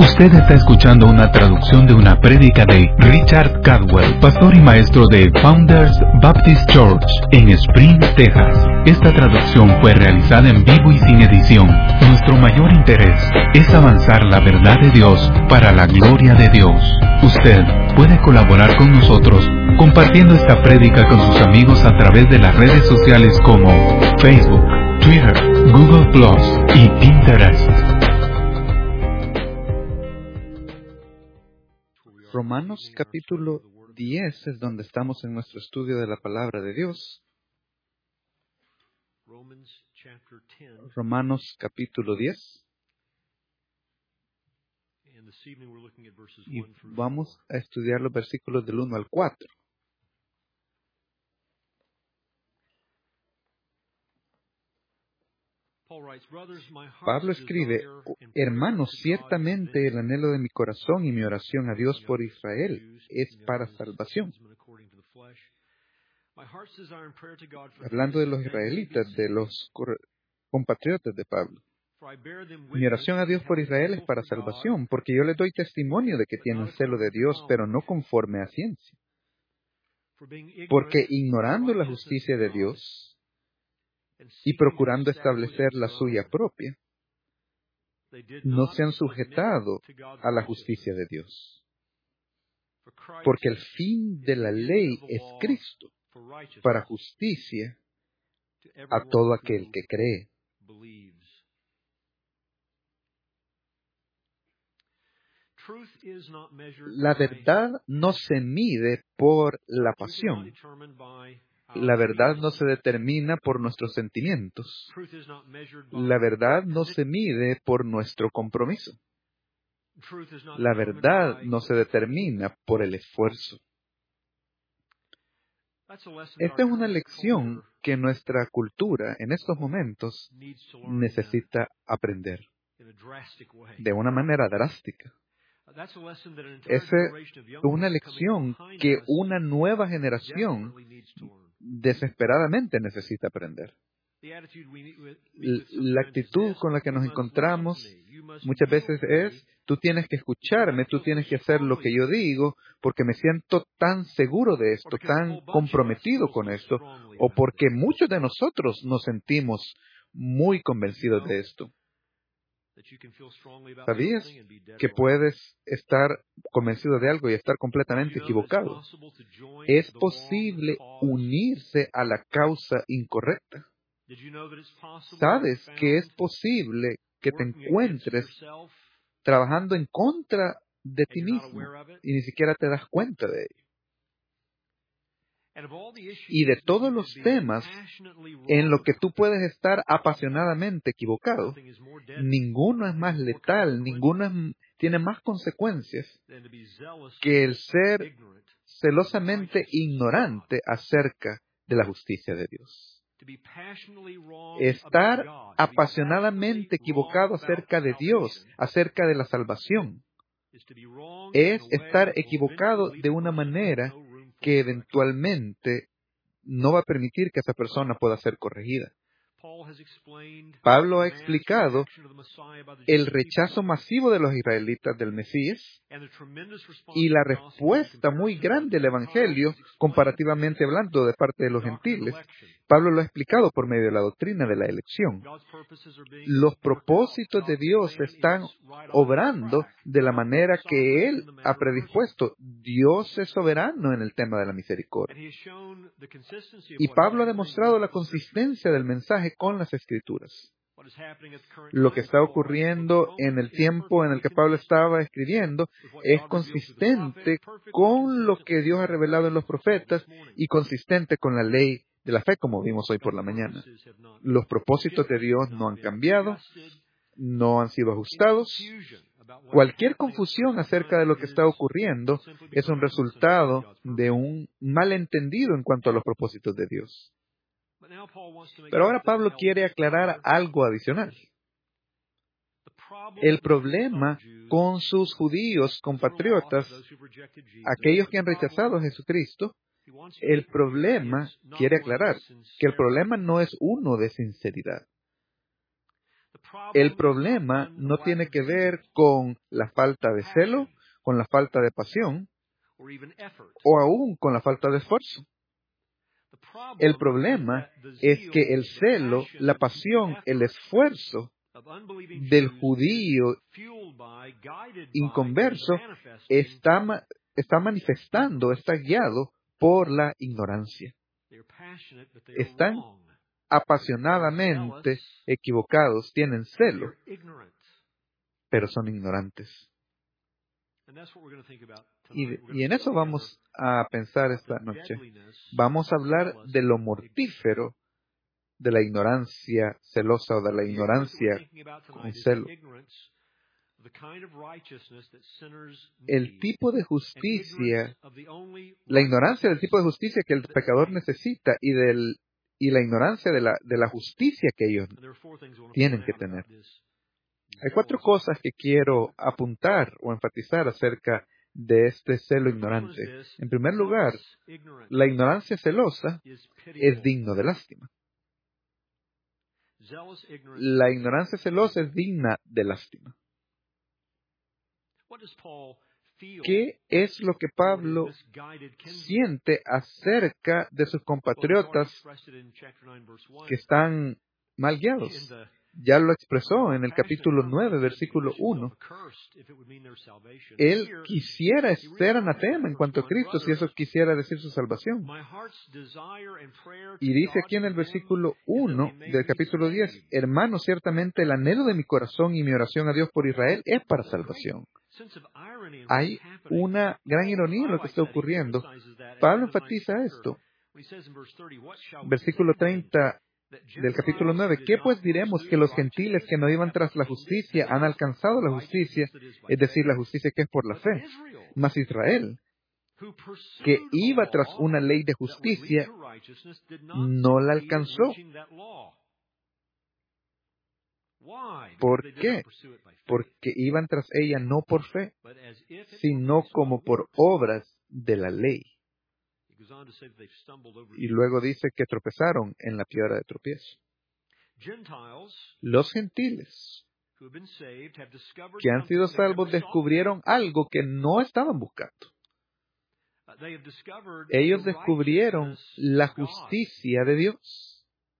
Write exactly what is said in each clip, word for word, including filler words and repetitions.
Usted está escuchando una traducción de una prédica de Richard Caldwell, pastor y maestro de Founders Baptist Church en Spring, Texas. Esta traducción fue realizada en vivo y sin edición. Nuestro mayor interés es avanzar la verdad de Dios para la gloria de Dios. Usted puede colaborar con nosotros compartiendo esta prédica con sus amigos a través de las redes sociales como Facebook, Twitter, Google Plus y Pinterest. Romanos capítulo diez es donde estamos en nuestro estudio de la palabra de Dios. Romanos capítulo diez. Y vamos a estudiar los versículos del uno al cuatro. Pablo escribe: hermanos, ciertamente el anhelo de mi corazón y mi oración a Dios por Israel es para salvación. Hablando de los israelitas, de los compatriotas de Pablo. Mi oración a Dios por Israel es para salvación, porque yo les doy testimonio de que tienen celo de Dios, pero no conforme a ciencia. Porque ignorando la justicia de Dios y procurando establecer la suya propia, no se han sujetado a la justicia de Dios. Porque el fin de la ley es Cristo, para justicia a todo aquel que cree. La verdad no se mide por la pasión. La verdad no se determina por nuestros sentimientos. La verdad no se mide por nuestro compromiso. La verdad no se determina por el esfuerzo. Esta es una lección que nuestra cultura en estos momentos necesita aprender de una manera drástica. Esa es una lección que una nueva generación desesperadamente necesita aprender. La actitud con la que nos encontramos muchas veces es: tú tienes que escucharme, tú tienes que hacer lo que yo digo, porque me siento tan seguro de esto, tan comprometido con esto, o porque muchos de nosotros nos sentimos muy convencidos de esto. ¿Sabías que puedes estar convencido de algo y estar completamente equivocado? Es posible unirse a la causa incorrecta. ¿Sabes que es posible que te encuentres trabajando en contra de ti mismo y ni siquiera te das cuenta de ello? Y de todos los temas en los que tú puedes estar apasionadamente equivocado, ninguno es más letal, ninguno es, tiene más consecuencias que el ser celosamente ignorante acerca de la justicia de Dios. Estar apasionadamente equivocado acerca de Dios, acerca de la salvación, es estar equivocado de una manera que eventualmente no va a permitir que esa persona pueda ser corregida. Pablo ha explicado el rechazo masivo de los israelitas del Mesías y la respuesta muy grande del Evangelio, comparativamente hablando, de parte de los gentiles. Pablo lo ha explicado por medio de la doctrina de la elección. Los propósitos de Dios están obrando de la manera que Él ha predispuesto. Dios es soberano en el tema de la misericordia. Y Pablo ha demostrado la consistencia del mensaje con las Escrituras. Lo que está ocurriendo en el tiempo en el que Pablo estaba escribiendo es consistente con lo que Dios ha revelado en los profetas y consistente con la ley de la fe, como vimos hoy por la mañana. Los propósitos de Dios no han cambiado, no han sido ajustados. Cualquier confusión acerca de lo que está ocurriendo es un resultado de un malentendido en cuanto a los propósitos de Dios. Pero ahora Pablo quiere aclarar algo adicional. El problema con sus judíos compatriotas, aquellos que han rechazado a Jesucristo, el problema, quiere aclarar, que el problema no es uno de sinceridad. El problema no tiene que ver con la falta de celo, con la falta de pasión, o aún con la falta de esfuerzo. El problema es que el celo, la pasión, el esfuerzo del judío inconverso está, ma- está manifestando, está guiado por la ignorancia. Están apasionadamente equivocados, tienen celo, pero son ignorantes. Y, y en eso vamos a pensar esta noche. Vamos a hablar de lo mortífero de la ignorancia celosa o de la ignorancia con celo. El tipo de justicia, la ignorancia del tipo de justicia que el pecador necesita y, del, y la ignorancia de la, de la justicia que ellos tienen que tener. Hay cuatro cosas que quiero apuntar o enfatizar acerca de este celo ignorante. En primer lugar, la ignorancia celosa es digno de lástima. La ignorancia celosa es digna de lástima. ¿Qué es lo que Pablo siente acerca de sus compatriotas que están mal guiados? Ya lo expresó en el capítulo nueve, versículo uno. Él quisiera ser anatema en cuanto a Cristo, si eso quisiera decir su salvación. Y dice aquí en el versículo uno del capítulo diez, hermano, ciertamente el anhelo de mi corazón y mi oración a Dios por Israel es para salvación. Hay una gran ironía en lo que está ocurriendo. Pablo enfatiza esto. Versículo treinta del capítulo nueve. ¿Qué pues diremos que los gentiles que no iban tras la justicia han alcanzado la justicia, es decir, la justicia que es por la fe? Mas Israel, que iba tras una ley de justicia, no la alcanzó. ¿Por qué? Porque iban tras ella no por fe, sino como por obras de la ley. Y luego dice que tropezaron en la piedra de tropiezo. Los gentiles que han sido salvos descubrieron algo que no estaban buscando. Ellos descubrieron la justicia de Dios.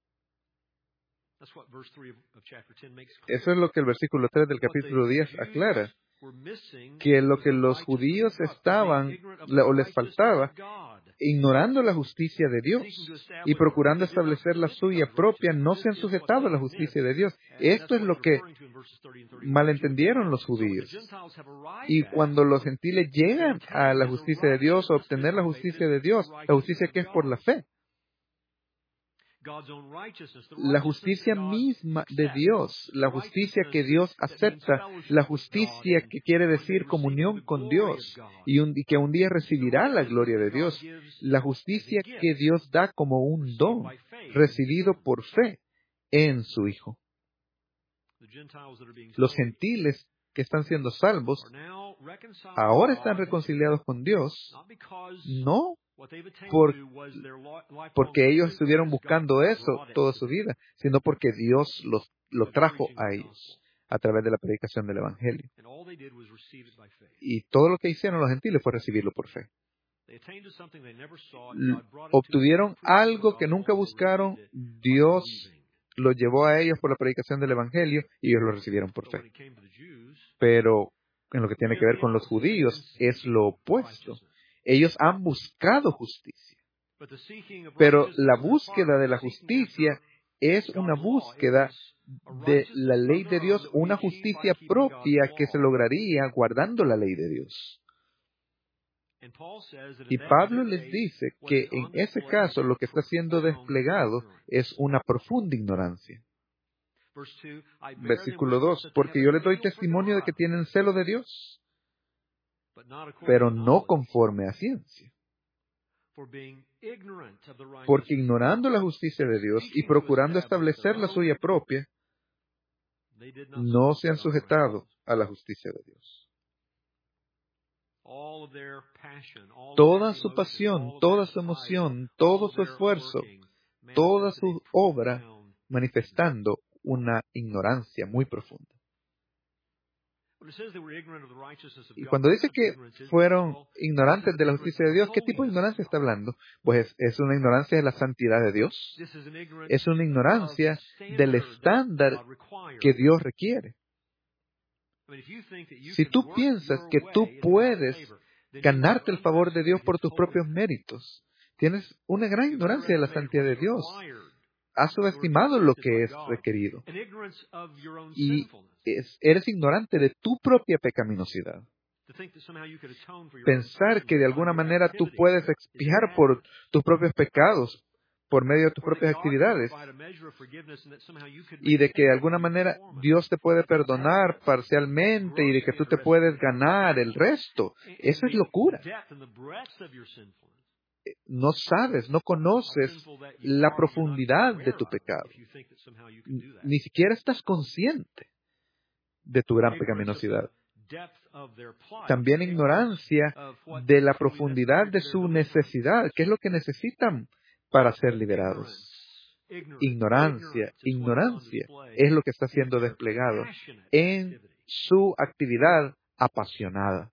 Eso es lo que el versículo tres del capítulo diez aclara, que lo que los judíos estaban, o les faltaba, ignorando la justicia de Dios y procurando establecer la suya propia, no se han sujetado a la justicia de Dios. Esto es lo que malentendieron los judíos. Y cuando los gentiles llegan a la justicia de Dios, a obtener la justicia de Dios, la justicia que es por la fe, la justicia misma de Dios, la justicia que Dios acepta, la justicia que quiere decir comunión con Dios y, un, y que un día recibirá la gloria de Dios, la justicia que Dios da como un don recibido por fe en su Hijo. Los gentiles que están siendo salvos ahora están reconciliados con Dios, no Por, porque ellos estuvieron buscando eso toda su vida, sino porque Dios los, lo trajo a ellos a través de la predicación del Evangelio. Y todo lo que hicieron los gentiles fue recibirlo por fe. L- obtuvieron algo que nunca buscaron, Dios lo llevó a ellos por la predicación del Evangelio y ellos lo recibieron por fe. Pero en lo que tiene que ver con los judíos es lo opuesto. Ellos han buscado justicia, pero la búsqueda de la justicia es una búsqueda de la ley de Dios, una justicia propia que se lograría guardando la ley de Dios. Y Pablo les dice que en ese caso lo que está siendo desplegado es una profunda ignorancia. Versículo dos, porque yo les doy testimonio de que tienen celo de Dios, pero no conforme a ciencia. Porque ignorando la justicia de Dios y procurando establecer la suya propia, no se han sujetado a la justicia de Dios. Toda su pasión, toda su emoción, todo su esfuerzo, toda su obra manifestando una ignorancia muy profunda. Y cuando dice que fueron ignorantes de la justicia de Dios, ¿qué tipo de ignorancia está hablando? Pues es una ignorancia de la santidad de Dios. Es una ignorancia del estándar que Dios requiere. Si tú piensas que tú puedes ganarte el favor de Dios por tus propios méritos, tienes una gran ignorancia de la santidad de Dios. Has subestimado lo que es requerido. Y es, eres ignorante de tu propia pecaminosidad. Pensar que de alguna manera tú puedes expiar por tus propios pecados por medio de tus propias actividades y de que de alguna manera Dios te puede perdonar parcialmente y de que tú te puedes ganar el resto. Eso es locura. No sabes, no conoces la profundidad de tu pecado. Ni siquiera estás consciente de tu gran pecaminosidad. También ignorancia de la profundidad de su necesidad. ¿Qué es lo que necesitan para ser liberados? Ignorancia, ignorancia es lo que está siendo desplegado en su actividad apasionada.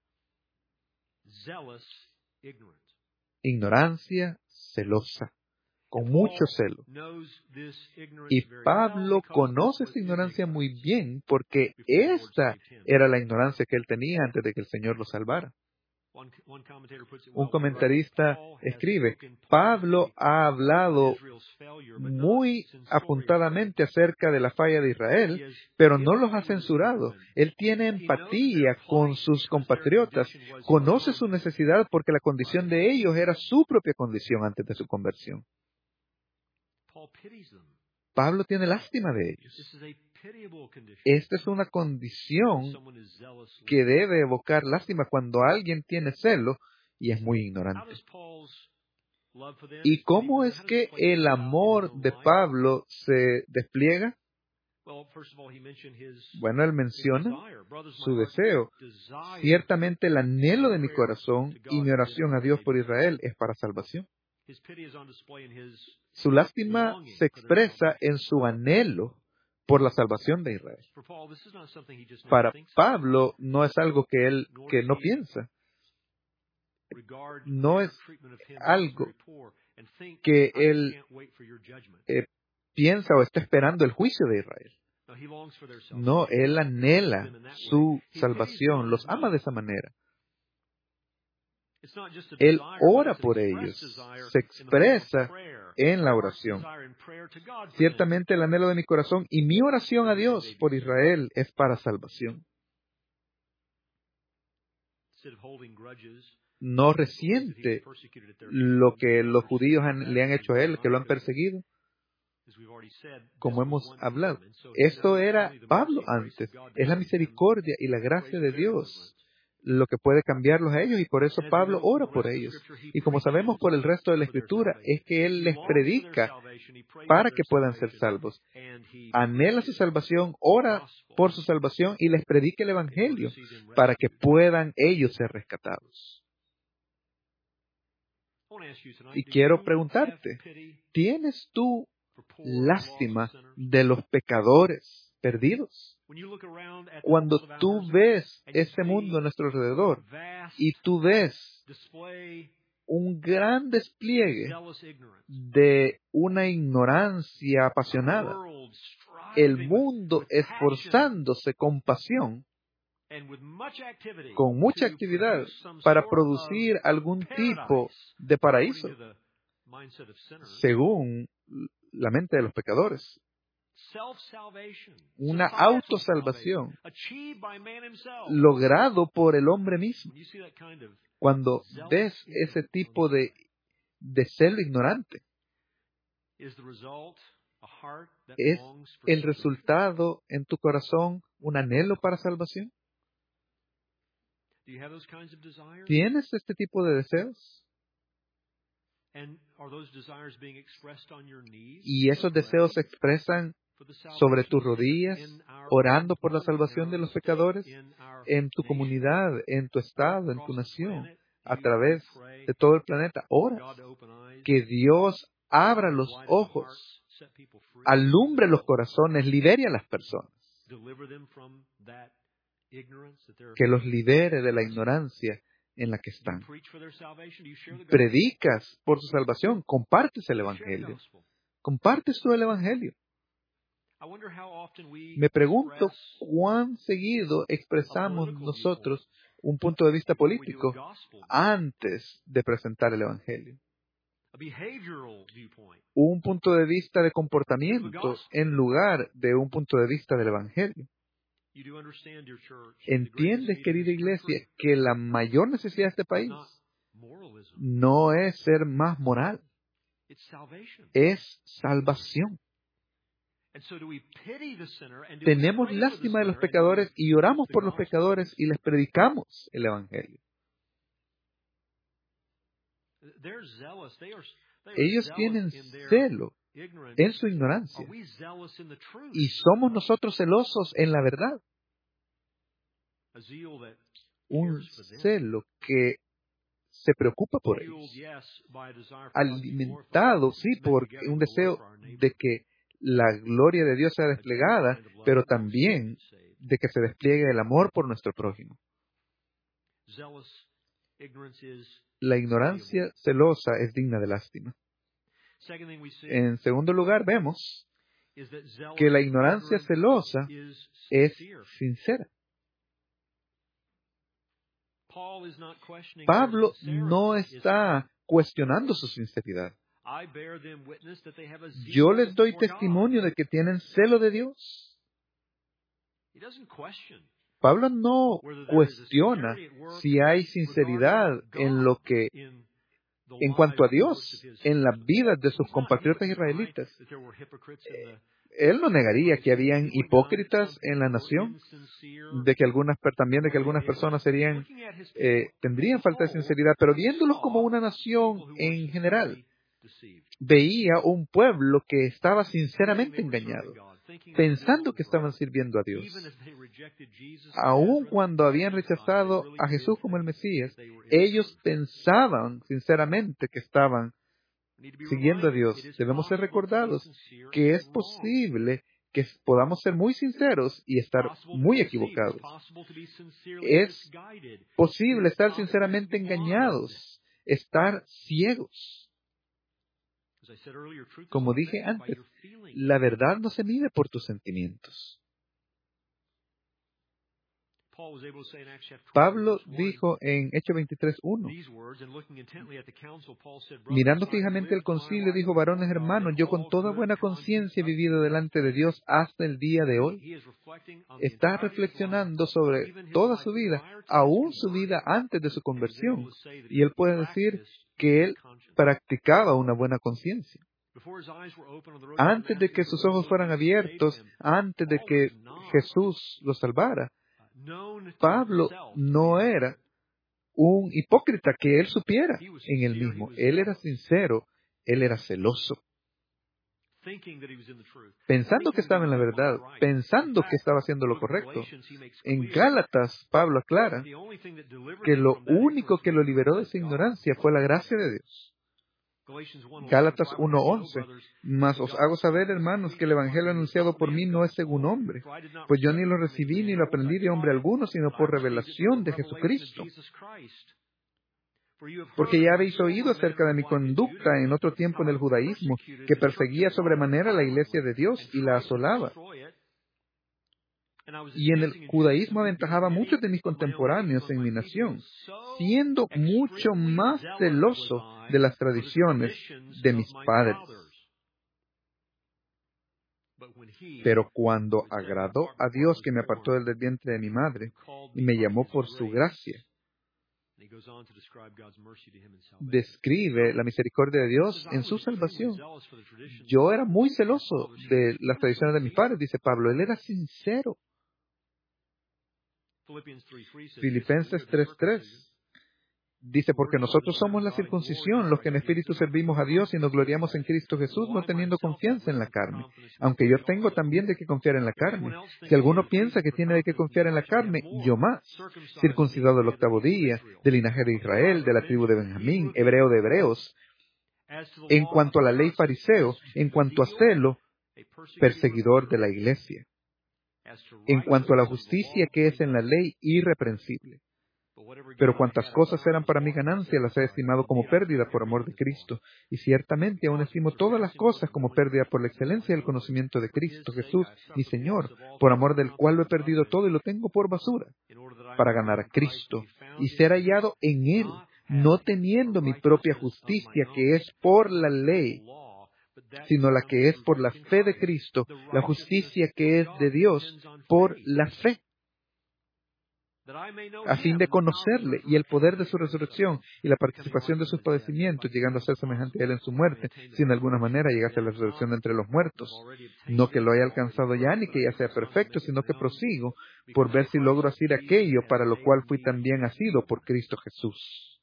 Ignorancia celosa, con mucho celo. Y Pablo conoce esta ignorancia muy bien porque esta era la ignorancia que él tenía antes de que el Señor lo salvara. Un comentarista escribe, Pablo ha hablado muy apuntadamente acerca de la falla de Israel, pero no los ha censurado. Él tiene empatía con sus compatriotas, conoce su necesidad porque la condición de ellos era su propia condición antes de su conversión. Pablo tiene lástima de ellos. Esta es una condición que debe evocar lástima cuando alguien tiene celo y es muy ignorante. ¿Y cómo es que el amor de Pablo se despliega? Bueno, él menciona su deseo. Ciertamente el anhelo de mi corazón y mi oración a Dios por Israel es para salvación. Su lástima se expresa en su anhelo por la salvación de Israel. Para Pablo no es algo que él que no piensa. No es algo que él eh, piensa o está esperando el juicio de Israel. No, él anhela su salvación, los ama de esa manera. Él ora por ellos, se expresa en la oración. Ciertamente el anhelo de mi corazón y mi oración a Dios por Israel es para salvación. No resiente lo que los judíos han, le han hecho a él, que lo han perseguido. Como hemos hablado, esto era Pablo antes. Es la misericordia y la gracia de Dios lo que puede cambiarlos a ellos, y por eso Pablo ora por ellos. Y como sabemos por el resto de la Escritura, es que él les predica para que puedan ser salvos. Anhela su salvación, ora por su salvación y les predica el Evangelio para que puedan ellos ser rescatados. Y quiero preguntarte, ¿tienes tú lástima de los pecadores perdidos? Cuando tú ves este mundo a nuestro alrededor y tú ves un gran despliegue de una ignorancia apasionada, el mundo esforzándose con pasión, con mucha actividad, para producir algún tipo de paraíso, según la mente de los pecadores. Una autosalvación logrado por el hombre mismo. Cuando ves ese tipo de, de celo ignorante, ¿es el resultado en tu corazón un anhelo para salvación? ¿Tienes este tipo de deseos? ¿Y esos deseos se expresan sobre tus rodillas, orando por la salvación de los pecadores, en tu comunidad, en tu estado, en tu nación, a través de todo el planeta? Ora que Dios abra los ojos alumbre los corazones, libere a las personas, que los libere de la ignorancia en la que están. Predicas por su salvación, compartes el Evangelio. Compartes tú el Evangelio. Me pregunto cuán seguido expresamos nosotros un punto de vista político antes de presentar el Evangelio. Un punto de vista de comportamiento en lugar de un punto de vista del Evangelio. ¿Entiendes, querida iglesia, que la mayor necesidad de este país no es ser más moral? Es salvación. Tenemos lástima de los pecadores y oramos por los pecadores y les predicamos el Evangelio. Ellos tienen celo en su ignorancia. ¿Y somos nosotros celosos en la verdad? Un celo que se preocupa por ellos. Alimentado, sí, por un deseo de que la gloria de Dios sea desplegada, pero también de que se despliegue el amor por nuestro prójimo. La ignorancia celosa es digna de lástima. En segundo lugar, vemos que la ignorancia celosa es sincera. Pablo no está cuestionando su sinceridad. Yo les doy testimonio de que tienen celo de Dios. Pablo no cuestiona si hay sinceridad en lo que, en cuanto a Dios, en las vidas de sus compatriotas israelitas. Él no negaría que habían hipócritas en la nación, de que algunas, también de que algunas personas serían, eh, tendrían falta de sinceridad, pero viéndolos como una nación en general, veía un pueblo que estaba sinceramente engañado, pensando que estaban sirviendo a Dios. Aun cuando habían rechazado a Jesús como el Mesías, ellos pensaban sinceramente que estaban siguiendo a Dios. Debemos ser recordados que es posible que podamos ser muy sinceros y estar muy equivocados. Es posible estar sinceramente engañados, estar ciegos. Como dije antes, la verdad no se mide por tus sentimientos. Pablo dijo en Hechos veintitrés uno, mirando fijamente el concilio, dijo: varones hermanos, yo con toda buena conciencia he vivido delante de Dios hasta el día de hoy. Está reflexionando sobre toda su vida, aún su vida antes de su conversión, y él puede decir que él practicaba una buena conciencia. Antes de que sus ojos fueran abiertos, antes de que Jesús lo salvara, Pablo no era un hipócrita que él supiera en él mismo. Él era sincero, él era celoso, pensando que estaba en la verdad, pensando que estaba haciendo lo correcto. En Gálatas, Pablo aclara que lo único que lo liberó de esa ignorancia fue la gracia de Dios. Gálatas uno once, mas os hago saber, hermanos, que el evangelio anunciado por mí no es según hombre, pues yo ni lo recibí ni lo aprendí de hombre alguno, sino por revelación de Jesucristo. Porque ya habéis oído acerca de mi conducta en otro tiempo en el judaísmo, que perseguía sobremanera la iglesia de Dios y la asolaba. Y en el judaísmo aventajaba a muchos de mis contemporáneos en mi nación, siendo mucho más celoso de las tradiciones de mis padres. Pero cuando agradó a Dios, que me apartó del vientre de mi madre y me llamó por su gracia, describe la misericordia de Dios en su salvación. Yo era muy celoso de las tradiciones de mis padres, dice Pablo. Él era sincero. Filipenses tres tres dice: porque nosotros somos la circuncisión, los que en espíritu servimos a Dios y nos gloriamos en Cristo Jesús, no teniendo confianza en la carne. Aunque yo tengo también de qué confiar en la carne. Si alguno piensa que tiene de qué confiar en la carne, yo más. Circuncidado el octavo día, del linaje de Israel, de la tribu de Benjamín, hebreo de hebreos. En cuanto a la ley fariseo, en cuanto a celo, perseguidor de la iglesia. En cuanto a la justicia que es en la ley, irreprensible. Pero cuantas cosas eran para mi ganancia, las he estimado como pérdida por amor de Cristo. Y ciertamente aún estimo todas las cosas como pérdida por la excelencia del conocimiento de Cristo Jesús, mi Señor, por amor del cual lo he perdido todo y lo tengo por basura, para ganar a Cristo y ser hallado en Él, no teniendo mi propia justicia que es por la ley, sino la que es por la fe de Cristo, la justicia que es de Dios por la fe, a fin de conocerle y el poder de su resurrección y la participación de sus padecimientos, llegando a ser semejante a él en su muerte, si en alguna manera llegase a la resurrección de entre los muertos. No que lo haya alcanzado ya, ni que ya sea perfecto, sino que prosigo por ver si logro hacer aquello para lo cual fui también asido por Cristo Jesús.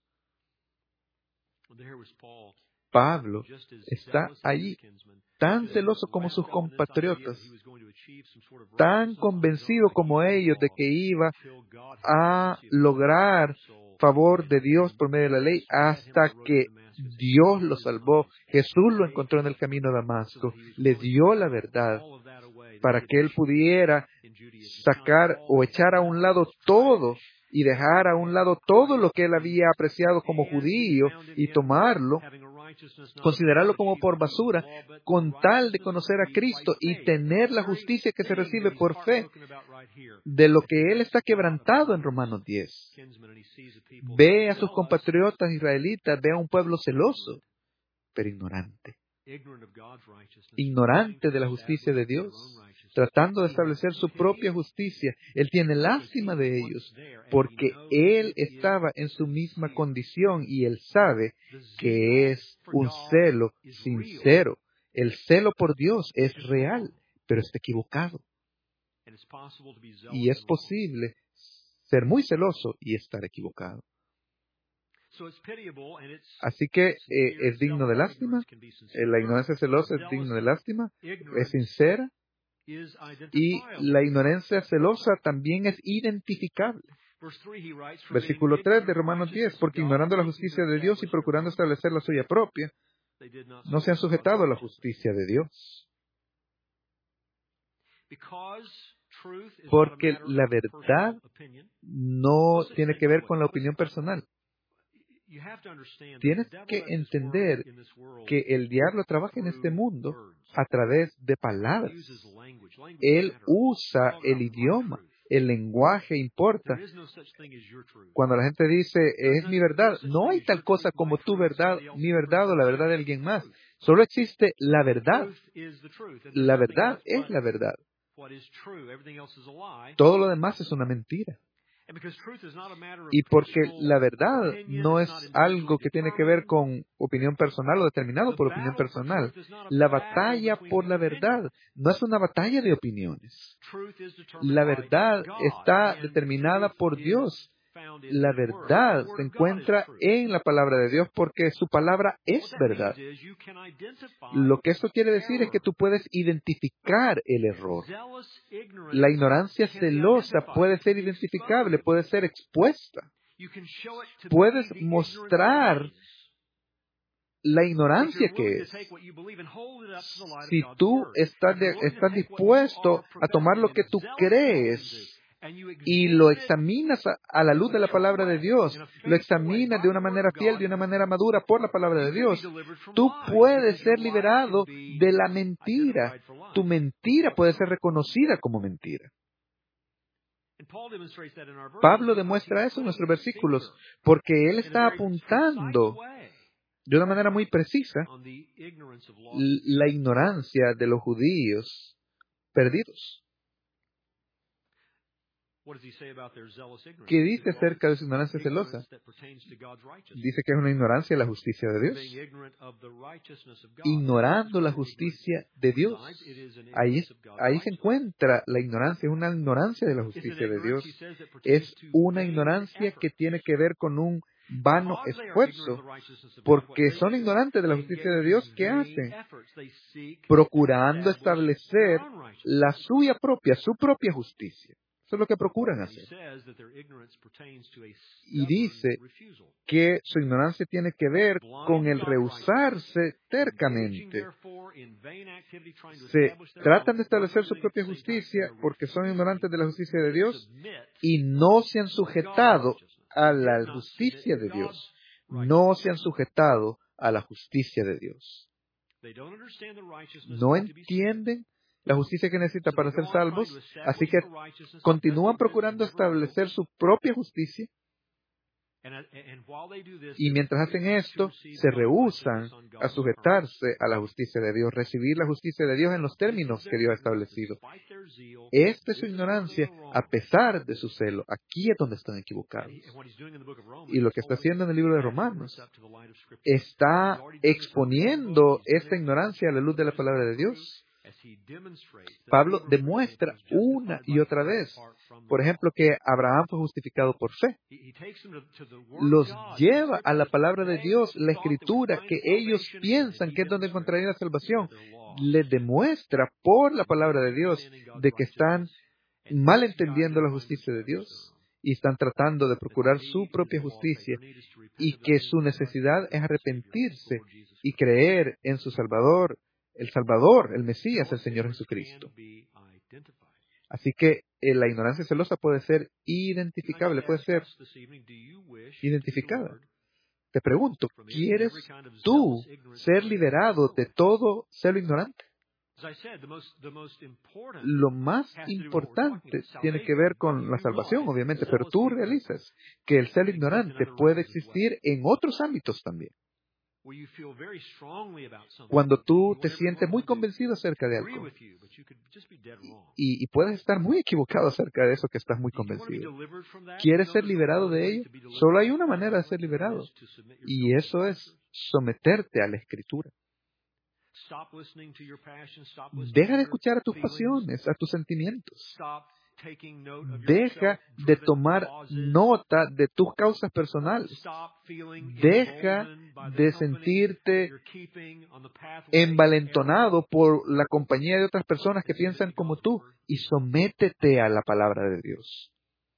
Pablo está allí, tan celoso como sus compatriotas, tan convencido como ellos de que iba a lograr favor de Dios por medio de la ley, hasta que Dios lo salvó. Jesús lo encontró en el camino a Damasco, le dio la verdad para que él pudiera sacar o echar a un lado todo y dejar a un lado todo lo que él había apreciado como judío y tomarlo, considerarlo como por basura, con tal de conocer a Cristo y tener la justicia que se recibe por fe, de lo que él está quebrantado en Romanos diez. Ve a sus compatriotas israelitas, ve a un pueblo celoso, pero ignorante. Ignorante de la justicia de Dios, tratando de establecer su propia justicia. Él tiene lástima de ellos, porque él estaba en su misma condición y él sabe que es un celo sincero. El celo por Dios es real, pero está equivocado. Y es posible ser muy celoso y estar equivocado. Así que eh, es digno de lástima. Eh, la ignorancia celosa es digna de lástima, es sincera. Y la ignorancia celosa también es identificable. Versículo tres de Romanos diez, porque ignorando la justicia de Dios y procurando establecer la suya propia, no se han sujetado a la justicia de Dios. Porque la verdad no tiene que ver con la opinión personal. Tienes que entender que el diablo trabaja en este mundo a través de palabras. Él usa el idioma, el lenguaje importa. Cuando la gente dice, es mi verdad, no hay tal cosa como tu verdad, mi verdad o la verdad de alguien más. Solo existe la verdad. La verdad es la verdad. Todo lo demás es una mentira. Y porque la verdad no es algo que tiene que ver con opinión personal o determinado por opinión personal. La batalla por la verdad no es una batalla de opiniones. La verdad está determinada por Dios. La verdad se encuentra en la palabra de Dios porque su palabra es verdad. Lo que esto quiere decir es que tú puedes identificar el error. La ignorancia celosa puede ser identificable, puede ser expuesta. Puedes mostrar la ignorancia que es. Si tú estás, de, estás dispuesto a tomar lo que tú crees y lo examinas a, a la luz de la palabra de Dios, lo examinas de una manera fiel, de una manera madura por la palabra de Dios, tú puedes ser liberado de la mentira. Tu mentira puede ser reconocida como mentira. Pablo demuestra eso en nuestros versículos, porque él está apuntando de una manera muy precisa la ignorancia de los judíos perdidos. ¿Qué dice acerca de su ignorancia celosa? Dice que es una ignorancia de la justicia de Dios. Ignorando la justicia de Dios. Ahí, ahí se encuentra la ignorancia, es una ignorancia de la justicia de Dios. Es una ignorancia que tiene que ver con un vano esfuerzo, porque son ignorantes de la justicia de Dios. ¿Qué hacen? Procurando establecer la suya propia, su propia justicia. Eso es lo que procuran hacer. Y dice que su ignorancia tiene que ver con el rehusarse tercamente. Se tratan de establecer su propia justicia porque son ignorantes de la justicia de Dios y no se han sujetado a la justicia de Dios. No se han sujetado a la justicia de Dios. No entienden la justicia que necesita para ser salvos, así que continúan procurando establecer su propia justicia. Y mientras hacen esto, se rehúsan a sujetarse a la justicia de Dios, recibir la justicia de Dios en los términos que Dios ha establecido. Esta es su ignorancia, a pesar de su celo. Aquí es donde están equivocados. Y lo que está haciendo en el libro de Romanos está exponiendo esta ignorancia a la luz de la palabra de Dios. Pablo demuestra una y otra vez, por ejemplo, que Abraham fue justificado por fe. Los lleva a la palabra de Dios, la escritura que ellos piensan que es donde encontrarían la salvación. Les demuestra por la palabra de Dios de que están mal entendiendo la justicia de Dios y están tratando de procurar su propia justicia y que su necesidad es arrepentirse y creer en su Salvador, el Salvador, el Mesías, el Señor Jesucristo. Así que eh, la ignorancia celosa puede ser identificable, puede ser identificada. Te pregunto, ¿quieres tú ser liberado de todo celo ignorante? Lo más importante tiene que ver con la salvación, obviamente, pero tú realizas que el celo ignorante puede existir en otros ámbitos también. Cuando tú te sientes muy convencido acerca de algo y, y puedes estar muy equivocado acerca de eso que estás muy convencido. ¿Quieres ser liberado de ello? Solo hay una manera de ser liberado y eso es someterte a la Escritura. Deja de escuchar a tus pasiones, a tus sentimientos. Deja de tomar nota de tus causas personales. Deja de sentirte envalentonado por la compañía de otras personas que piensan como tú y sométete a la palabra de Dios.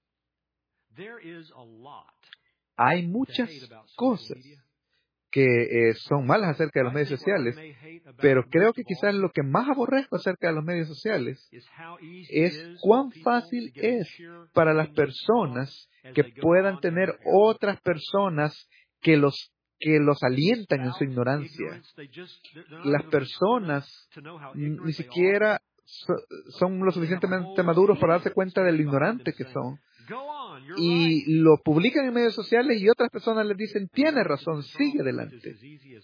Hay muchas cosas que eh, son malas acerca de los medios sociales, pero creo que quizás lo que más aborrezco acerca de los medios sociales es cuán fácil es para las personas que puedan tener otras personas que los que los alientan en su ignorancia. Las personas ni siquiera so, son lo suficientemente maduros para darse cuenta de lo ignorante que son. Y lo publican en medios sociales y otras personas les dicen, tiene razón, sigue adelante.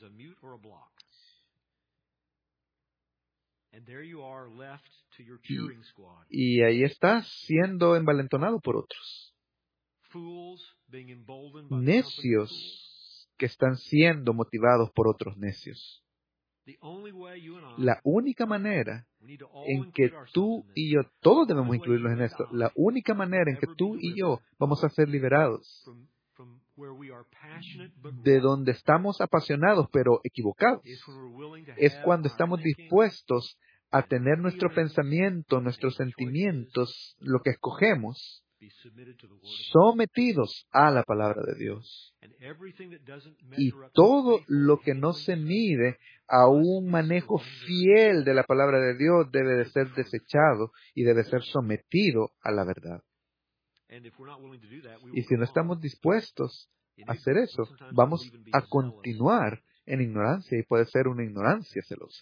Y, y ahí estás siendo envalentonado por otros. Necios que están siendo motivados por otros necios. La única manera en que tú y yo, todos debemos incluirlos en esto, la única manera en que tú y yo vamos a ser liberados de donde estamos apasionados pero equivocados, es cuando estamos dispuestos a tener nuestro pensamiento, nuestros sentimientos, lo que escogemos, sometidos a la palabra de Dios. Y todo lo que no se mide a un manejo fiel de la palabra de Dios debe de ser desechado y debe ser sometido a la verdad. Y si no estamos dispuestos a hacer eso, vamos a continuar en ignorancia y puede ser una ignorancia celosa.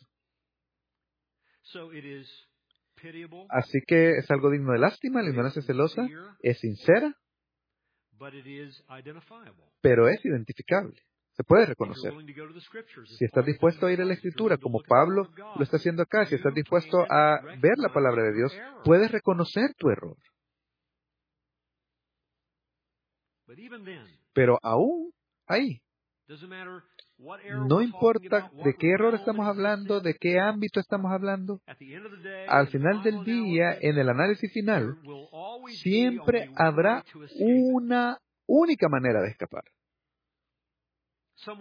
Así que es algo digno de lástima, la ignorancia celosa es sincera, pero es identificable, se puede reconocer. Si estás dispuesto a ir a la Escritura, como Pablo lo está haciendo acá, si estás dispuesto a ver la palabra de Dios, puedes reconocer tu error. Pero aún ahí, no importa de qué error estamos hablando, de qué ámbito estamos hablando, al final del día, en el análisis final, siempre habrá una única manera de escapar.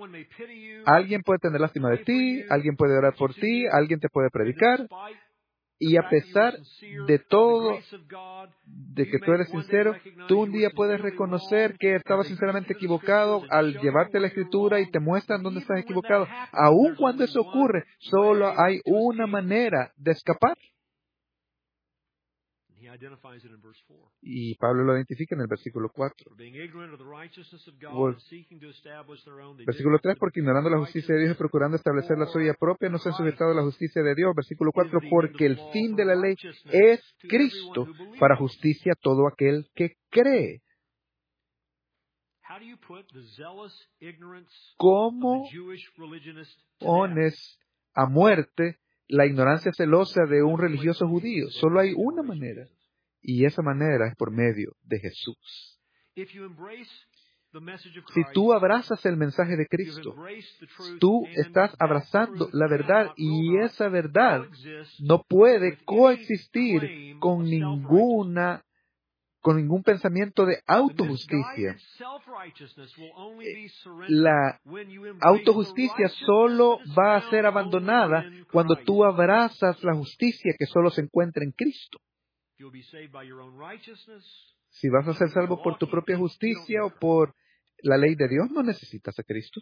Alguien puede tener lástima de ti, alguien puede orar por ti, alguien te puede predicar, Y a pesar de todo, de que tú eres sincero, tú un día puedes reconocer que estabas sinceramente equivocado al llevarte la Escritura y te muestran dónde estás equivocado. Aun cuando eso ocurre, solo hay una manera de escapar. Y Pablo lo identifica en el versículo cuatro. Versículo tres, porque ignorando la justicia de Dios y procurando establecer la suya propia, no se han sujetado a la justicia de Dios. Versículo cuatro, porque el fin de la ley es Cristo para justicia a todo aquel que cree. ¿Cómo pones a muerte la ignorancia celosa de un religioso judío? Solo hay una manera, y esa manera es por medio de Jesús. Si tú abrazas el mensaje de Cristo, tú estás abrazando la verdad, y esa verdad no puede coexistir con ninguna con ningún pensamiento de autojusticia. La autojusticia solo va a ser abandonada cuando tú abrazas la justicia que solo se encuentra en Cristo. Si vas a ser salvo por tu propia justicia o por la ley de Dios, no necesitas a Cristo.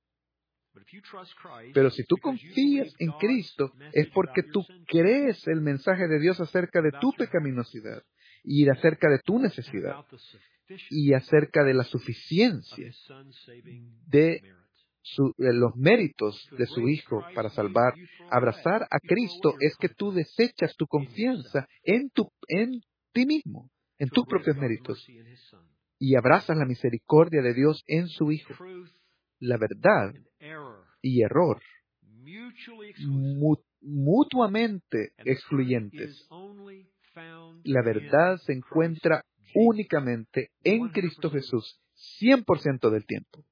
Pero si tú confías en Cristo, es porque tú crees el mensaje de Dios acerca de tu pecaminosidad y acerca de tu necesidad y acerca de la suficiencia de, su, de los méritos de su Hijo para salvar. Abrazar a Cristo es que tú desechas tu confianza en, tu, en ti mismo, en tus propios méritos, y abrazas la misericordia de Dios en su Hijo. La verdad y error, mu- mutuamente excluyentes. La verdad se encuentra únicamente en Cristo Jesús, cien por ciento del tiempo.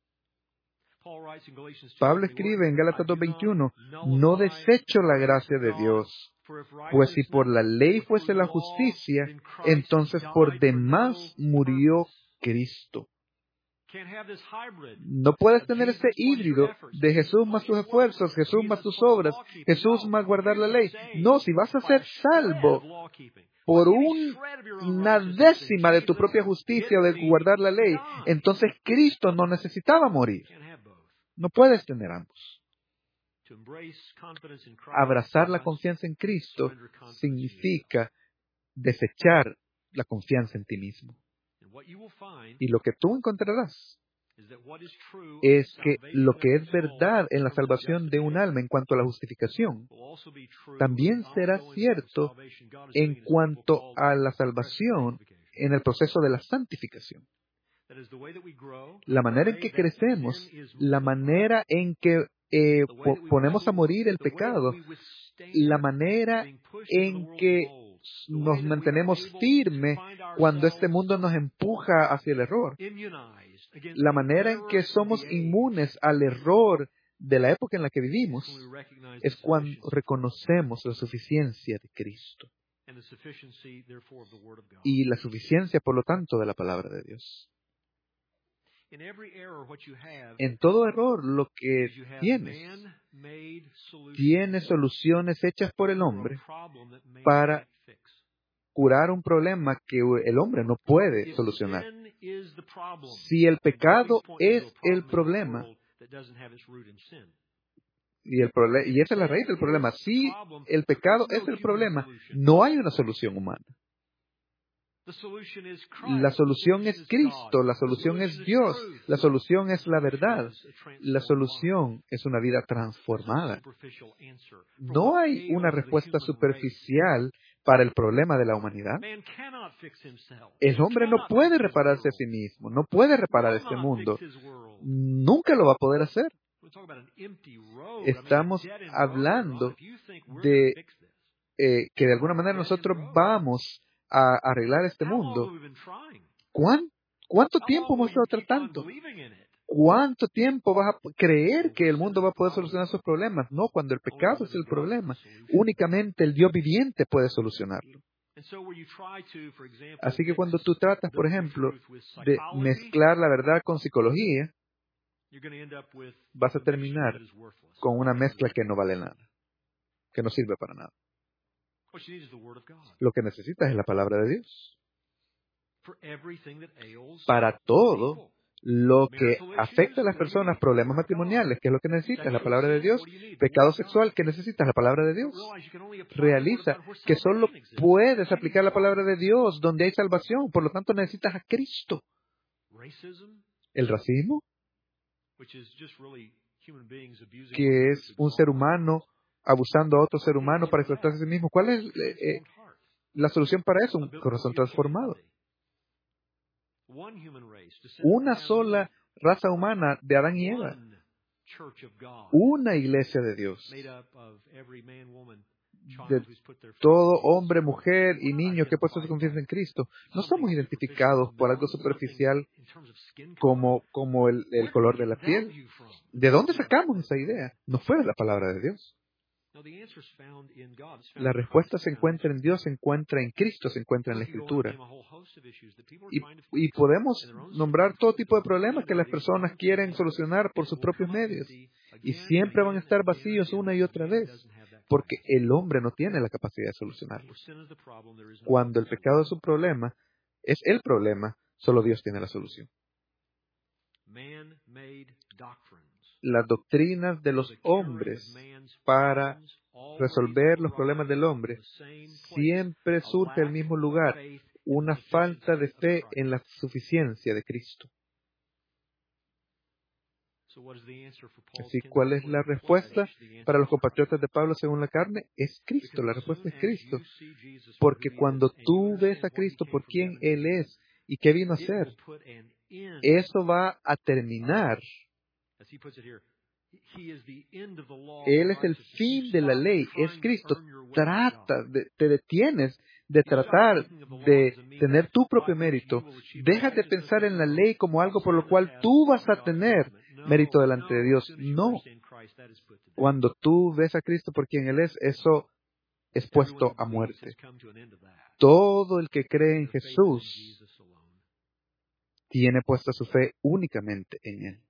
Pablo escribe en Gálatas dos veintiuno, no desecho la gracia de Dios, pues si por la ley fuese la justicia, entonces por demás murió Cristo. No puedes tener este híbrido de Jesús más tus esfuerzos, Jesús más tus obras, Jesús más guardar la ley. No, si vas a ser salvo por un, una décima de tu propia justicia o de guardar la ley, entonces Cristo no necesitaba morir. No puedes tener ambos. Abrazar la confianza en Cristo significa desechar la confianza en ti mismo. Y lo que tú encontrarás es que lo que es verdad en la salvación de un alma en cuanto a la justificación, también será cierto en cuanto a la salvación en el proceso de la santificación. La manera en que crecemos, la manera en que eh, po- ponemos a morir el pecado, la manera en que nos mantenemos firmes cuando este mundo nos empuja hacia el error, la manera en que somos inmunes al error de la época en la que vivimos, es cuando reconocemos la suficiencia de Cristo y la suficiencia, por lo tanto, de la palabra de Dios. En todo error, lo que tienes, tienes soluciones hechas por el hombre para curar un problema que el hombre no puede solucionar. Si el pecado es el problema, y, el prole- y esa es la raíz del problema, si el pecado es el problema, no hay una solución humana. La solución es Cristo, la solución es Dios, la solución es la verdad, la solución es una vida transformada. No hay una respuesta superficial para el problema de la humanidad. El hombre no puede repararse a sí mismo, no puede reparar este mundo, nunca lo va a poder hacer. Estamos hablando de eh, que de alguna manera nosotros vamos a arreglar este mundo. ¿Cuán, ¿Cuánto tiempo hemos estado tratando? ¿Cuánto tiempo vas a creer que el mundo va a poder solucionar sus problemas? No, cuando el pecado es el problema, únicamente el Dios viviente puede solucionarlo. Así que cuando tú tratas, por ejemplo, de mezclar la verdad con psicología, vas a terminar con una mezcla que no vale nada, que no sirve para nada. Lo que necesitas es la palabra de Dios. Para todo lo que afecta a las personas, problemas matrimoniales, ¿qué es lo que necesitas? La palabra de Dios. Pecado sexual, ¿qué necesitas? La palabra de Dios. Realiza que solo puedes aplicar la palabra de Dios donde hay salvación, por lo tanto necesitas a Cristo. El racismo, que es un ser humano abusando a otro ser humano para exaltarse a sí mismo. ¿Cuál es eh, la solución para eso? Un corazón transformado. Una sola raza humana de Adán y Eva. Una iglesia de Dios. De todo hombre, mujer y niño que ha puesto su confianza en Cristo. No estamos identificados por algo superficial como, como el, el color de la piel. ¿De dónde sacamos esa idea? No fue de la palabra de Dios. La respuesta se encuentra en Dios, se encuentra en Cristo, se encuentra en la Escritura. Y, y podemos nombrar todo tipo de problemas que las personas quieren solucionar por sus propios medios. Y siempre van a estar vacíos una y otra vez, porque el hombre no tiene la capacidad de solucionarlo. Cuando el pecado es un problema, es el problema, solo Dios tiene la solución. Las doctrinas de los hombres para resolver los problemas del hombre siempre surge del mismo lugar, una falta de fe en la suficiencia de Cristo. Así, ¿cuál es la respuesta para los compatriotas de Pablo según la carne? Es Cristo, la respuesta es Cristo. Porque cuando tú ves a Cristo por quien Él es y qué vino a hacer, eso va a terminar. Él es el fin de la ley, es Cristo. Trata, de, te detienes de tratar de tener tu propio mérito. Deja de pensar en la ley como algo por lo cual tú vas a tener mérito delante de Dios. No. Cuando tú ves a Cristo por quien Él es, eso es puesto a muerte. Todo el que cree en Jesús tiene puesta su fe únicamente en Él.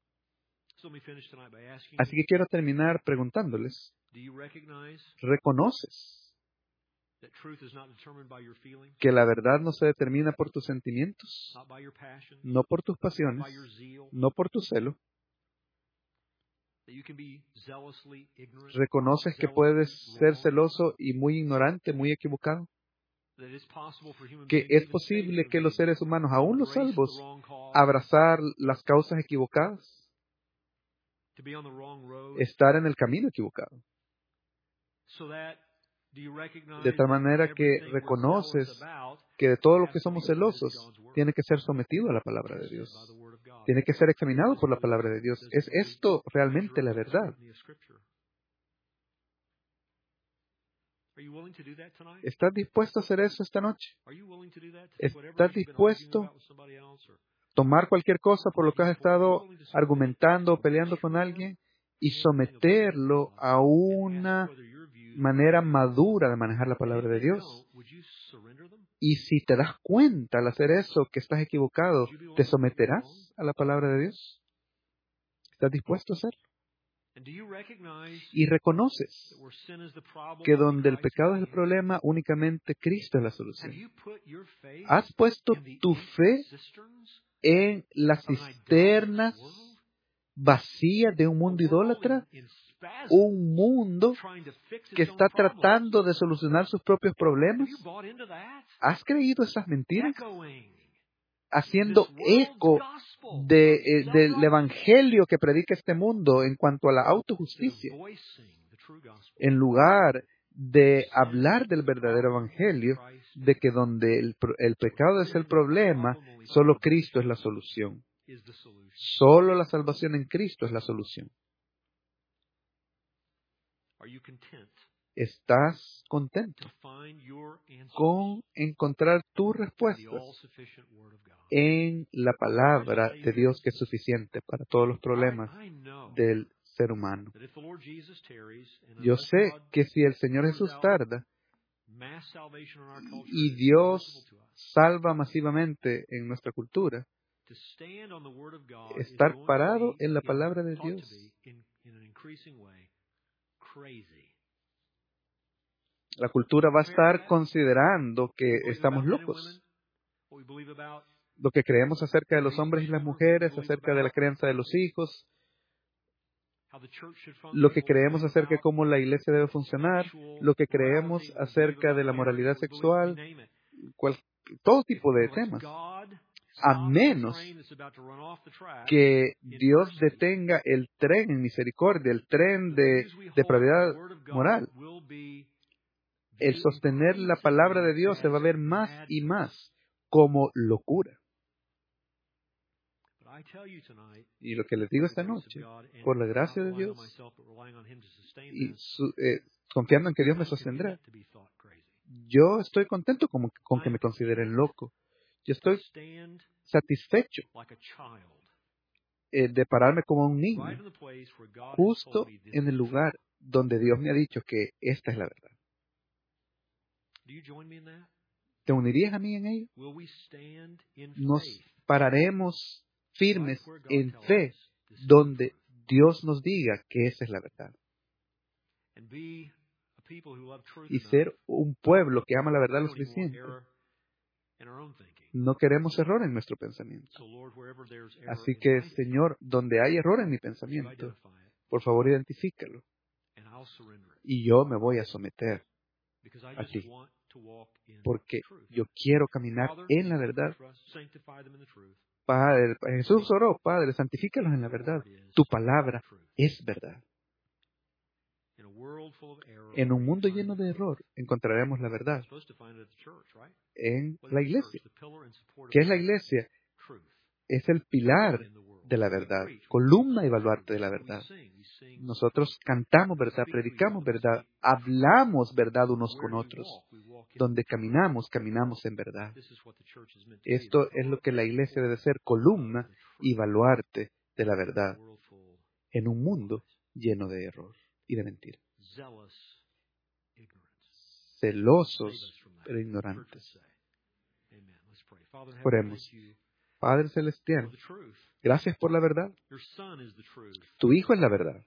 Así que quiero terminar preguntándoles, ¿reconoces que la verdad no se determina por tus sentimientos, no por tus pasiones, no por tu celo? ¿Reconoces que puedes ser celoso y muy ignorante, muy equivocado? Que es posible que los seres humanos, aún los salvos, abrazar las causas equivocadas, estar en el camino equivocado. De tal manera que reconoces que de todo lo que somos celosos tiene que ser sometido a la palabra de Dios. Tiene que ser examinado por la palabra de Dios. ¿Es esto realmente la verdad? ¿Estás dispuesto a hacer eso esta noche? ¿Estás dispuesto a tomar cualquier cosa por lo que has estado argumentando o peleando con alguien y someterlo a una manera madura de manejar la palabra de Dios? Y si te das cuenta al hacer eso que estás equivocado, ¿te someterás a la palabra de Dios? ¿Estás dispuesto a hacerlo? Y reconoces que donde el pecado es el problema, únicamente Cristo es la solución. ¿Has puesto tu fe en las cisternas vacías de un mundo idólatra? Un mundo que está tratando de solucionar sus propios problemas. ¿Has creído esas mentiras? Haciendo eco de, eh, del evangelio que predica este mundo en cuanto a la autojusticia, en lugar de hablar del verdadero evangelio, de que donde el, el pecado es el problema, solo Cristo es la solución. Solo la salvación en Cristo es la solución. ¿Estás contento con encontrar tus respuestas en la palabra de Dios que es suficiente para todos los problemas del ser humano? Yo sé que si el Señor Jesús tarda y Dios salva masivamente en nuestra cultura, estar parado en la palabra de Dios La cultura va a estar considerando que estamos locos. Lo que creemos acerca de los hombres y las mujeres, acerca de la crianza de los hijos, lo que creemos acerca de cómo la iglesia debe funcionar, lo que creemos acerca de la moralidad sexual, cual, todo tipo de temas. A menos que Dios detenga el tren en misericordia, el tren de depravidad moral. El sostener la palabra de Dios se va a ver más y más como locura. Y lo que les digo esta noche, por la gracia de Dios, y su, eh, confiando en que Dios me sostendrá, yo estoy contento con, con que me consideren loco. Yo estoy satisfecho eh, de pararme como un niño, justo en el lugar donde Dios me ha dicho que esta es la verdad. ¿Te unirías a mí en ello? Nos pararemos firmes en fe donde Dios nos diga que esa es la verdad. Y ser un pueblo que ama la verdad lo suficiente. No queremos error en nuestro pensamiento. Así que, Señor, donde hay error en mi pensamiento, por favor, identifícalo. Y yo me voy a someter a ti. Porque yo quiero caminar en la verdad. Padre, Jesús oró, Padre, santifícalos en la verdad. Tu palabra es verdad. En un mundo lleno de error encontraremos la verdad en la iglesia. ¿Qué es la iglesia? Es el pilar de la verdad, columna y baluarte de la verdad. Nosotros cantamos verdad, predicamos verdad, hablamos verdad unos con otros. Donde caminamos, caminamos en verdad. Esto es lo que la iglesia debe ser, columna y baluarte de la verdad en un mundo lleno de error y de mentira. Celosos, pero ignorantes. Oremos. Padre Celestial, gracias por la verdad. Tu Hijo es la verdad.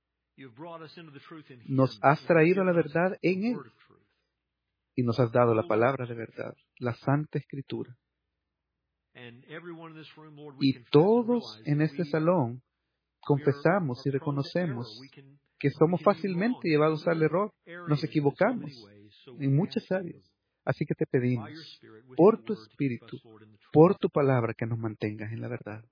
Nos has traído a la verdad en Él. Y nos has dado la palabra de verdad, la Santa Escritura. Y todos en este salón confesamos y reconocemos que somos fácilmente llevados al error. Nos equivocamos en muchas áreas. Así que te pedimos, por tu Espíritu, por tu palabra, que nos mantengas en la verdad.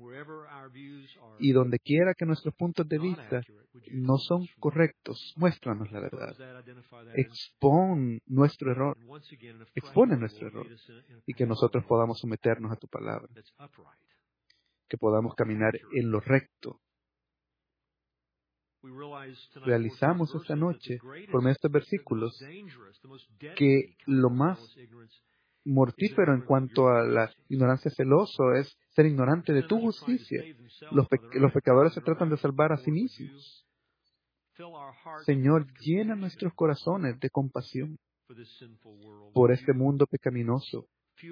Y donde quiera que nuestros puntos de vista no son correctos, muéstranos la verdad. Expon nuestro error. Expone nuestro error. Y que nosotros podamos someternos a tu palabra. Que podamos caminar en lo recto. Realizamos esta noche, por medio de estos versículos, que lo más mortífero en cuanto a la ignorancia celoso es ser ignorante de tu justicia. Los, pe los pecadores se tratan de salvar a sí mismos. Señor, llena nuestros corazones de compasión por este mundo pecaminoso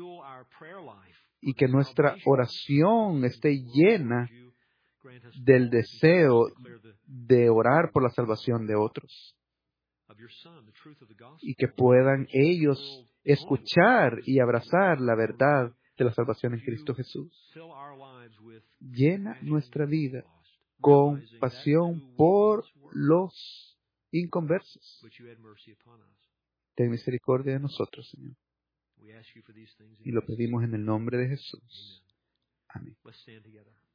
y que nuestra oración esté llena del deseo de orar por la salvación de otros y que puedan ellos escuchar y abrazar la verdad de la salvación en Cristo Jesús. Llena nuestra vida con pasión por los inconversos. Ten misericordia de nosotros, Señor. Y lo pedimos en el nombre de Jesús. Amén.